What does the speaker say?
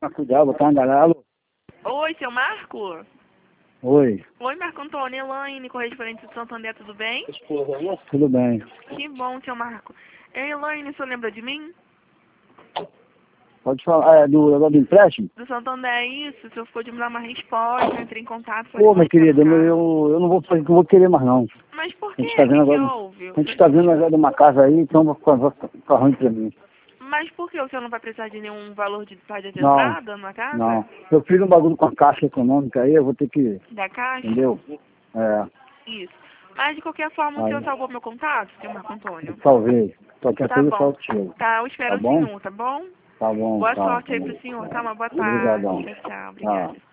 Cuidado, botar uma galera. Alô? Oi, seu Marco? Oi. Oi, Marco Antônio, Elaine, correspondente de Santander, tudo bem? Tudo bem. Que bom, seu Marco. Elaine, o senhor lembra de mim? Pode falar, do negócio do empréstimo? Do Santander, é isso. O senhor ficou de me dar uma resposta, eu entrei em contato. Pô, minha querida, eu eu não vou fazer o que eu vou querer mais não. Mas por A quê? gente tá vendo O que agora, houve? a gente tá vendo agora uma casa aí, então vai ficar ruim pra mim. Mas por que o senhor não vai precisar de nenhum valor de Não, entrada na casa? não. Eu fiz um bagulho com a Caixa Econômica aí, eu vou ter que, Da Caixa? entendeu? É, Isso. Mas de qualquer forma, o aí, senhor salvou meu contato, seu Marco Antônio? talvez. Qualquer Tá coisa eu bom. falo contigo. Tá, eu espero Tá o bom? senhor, tá bom? Tá bom, Boa tá. sorte aí pro senhor, tá? Uma boa tarde. Obrigadão. Tchau, tchau. Tá. Obrigada.